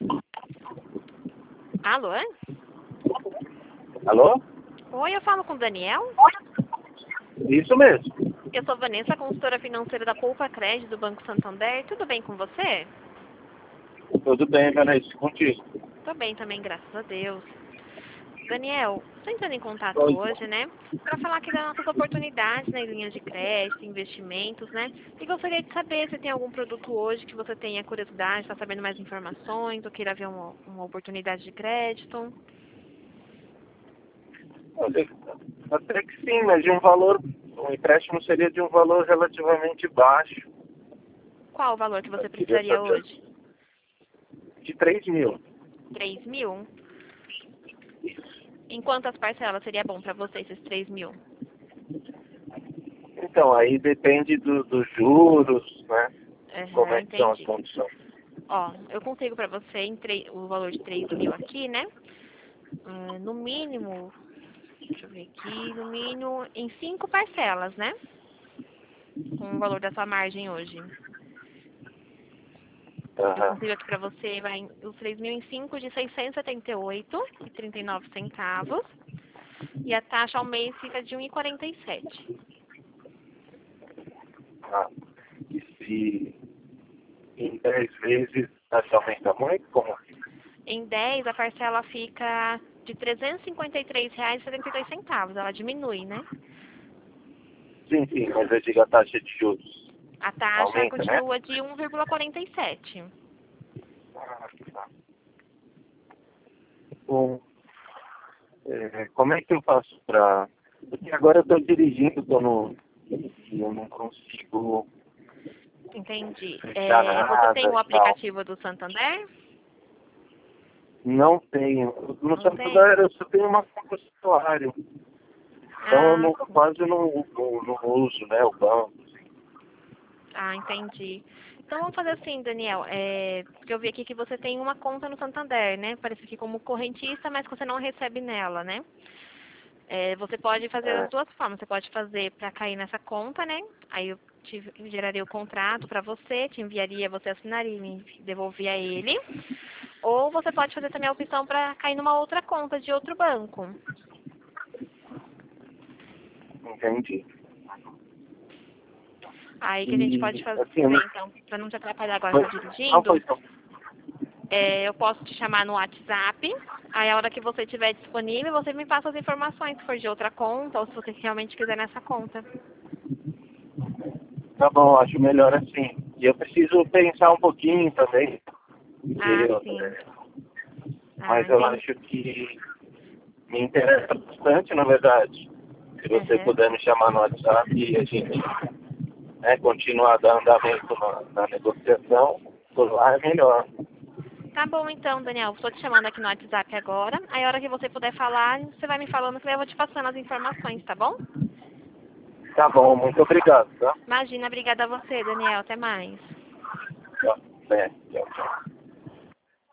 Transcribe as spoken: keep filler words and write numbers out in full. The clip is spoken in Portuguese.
Alô? Alô? Oi, eu falo com o Daniel? Isso mesmo. Eu sou Vanessa, consultora financeira da Poupa Crédito do Banco Santander. Tudo bem com você? Tudo bem, Vanessa, contigo. Tô bem também, graças a Deus. Daniel, estou entrando em contato Oi. hoje, né, para falar aqui das nossas oportunidades nas linhas de crédito, investimentos, né, e gostaria de saber se tem algum produto hoje que você tenha curiosidade, está sabendo mais informações, ou queira ver uma, uma oportunidade de crédito. Até até que sim, mas de um valor, um empréstimo seria de um valor relativamente baixo. Qual o valor que Eu você queria precisaria saber hoje? de três mil. Três mil? Em quantas parcelas seria bom para você esses três mil? Então, aí depende do- dos juros, né? Como Aham, é que são as entendi. condições. Ó, eu consigo para você em tre- o valor de três mil aqui, né? Hum, no mínimo, deixa eu ver aqui, no mínimo em cinco parcelas, né? Com o valor da sua margem hoje. Eu Aham. consigo aqui para você, vai em- os três mil em cinco de seiscentos e setenta e oito reais e trinta e nove centavos. E a taxa ao mês fica de um vírgula quarenta e sete. Ah, e se em dez vezes a taxa aumenta muito, como? Em dez, a parcela fica de trezentos e cinquenta e três reais e setenta e dois centavos. Ela diminui, né? Sim, sim, mas eu digo a taxa de juros. A taxa Aumenta, né? continua de um vírgula quarenta e sete. Ah, tá. Bom, é, como é que eu faço para... Porque agora eu estou dirigindo, estou no... e eu não consigo Entendi. fechar É, você tem nada o e tal. aplicativo do Santander? Não tenho. No Não tem? Santander eu só tenho uma conta de salário. Então eu Ah, não, quase não, não, não uso, né, o banco. ah, entendi. Então vamos fazer assim, Daniel. É, porque eu vi aqui que você tem uma conta no Santander, né? Parece aqui como correntista, mas que você não recebe nela, né? É, você pode fazer das É, duas formas. Você pode fazer para cair nessa conta, né? Aí eu te geraria o contrato para você, te enviaria, você assinaria e me devolvia ele. Ou você pode fazer também a opção para cair numa outra conta de outro banco. entendi. Aí que a gente pode E, fazer, assim, eu não... então, para não te atrapalhar agora, Foi, tá não foi dirigindo, tão... é, eu posso te chamar no WhatsApp. Aí a hora que você estiver disponível, você me passa as informações, se for de outra conta ou se você realmente quiser nessa conta. Tá bom, acho melhor assim. E eu preciso pensar um pouquinho também. Ah, Entendeu? sim. Ah, Mas eu entendi. acho que me interessa bastante, na verdade. Se você Uhum. puder me chamar no WhatsApp e a gente, né, continuar dando andamento na, na negociação, por lá é melhor. Tá bom então, Daniel. Estou te chamando aqui no WhatsApp agora. Aí a hora que você puder falar, você vai me falando que eu vou te passando as informações, tá bom? Tá bom, muito obrigado, tá? Imagina, obrigada a você, Daniel. Até mais. Tá, é, tchau, tchau.